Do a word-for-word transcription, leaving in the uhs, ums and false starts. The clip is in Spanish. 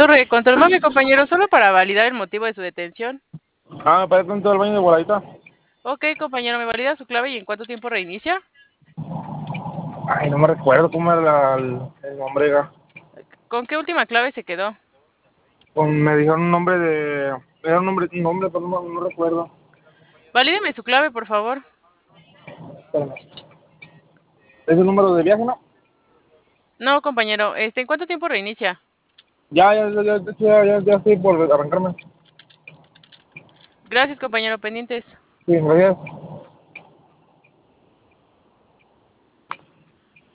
torre. Confírmame, compañero, solo para validar el motivo de su detención. Ah, me parece dentro del baño de voladita. Ok, compañero, ¿me valida su clave y en cuánto tiempo reinicia? Ay, no me recuerdo cómo era la- el, el nombre. Ga. ¿Con qué última clave se quedó? Con, me dijeron un nombre de... Era un nombre, un nombre pero no, no recuerdo. Valídeme su clave, por favor. Espérame. ¿Es el número de viaje, no? No, compañero, este, ¿en cuánto tiempo reinicia? Ya, ya, ya, ya, ya, ya, ya estoy por arrancarme. Gracias, compañero, pendientes. Sí, gracias.